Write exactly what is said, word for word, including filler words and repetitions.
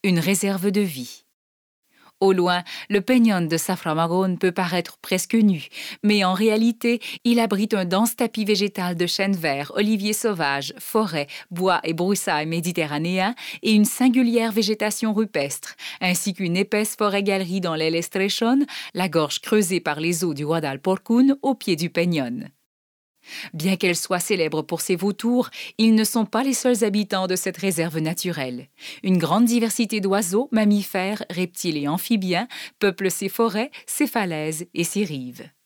Une réserve de vie. Au loin, le peñón de Zafra-Magón peut paraître presque nu, mais en réalité, il abrite un dense tapis végétal de chênes verts, oliviers sauvages, forêts, bois et broussailles méditerranéens et une singulière végétation rupestre, ainsi qu'une épaisse forêt-galerie dans l'El Estrechón, la gorge creusée par les eaux du Guadalporcún au pied du peñón. Bien qu'elle soit célèbre pour ses vautours, ils ne sont pas les seuls habitants de cette réserve naturelle. Une grande diversité d'oiseaux, mammifères, reptiles et amphibiens peuplent ses forêts, ses falaises et ses rives.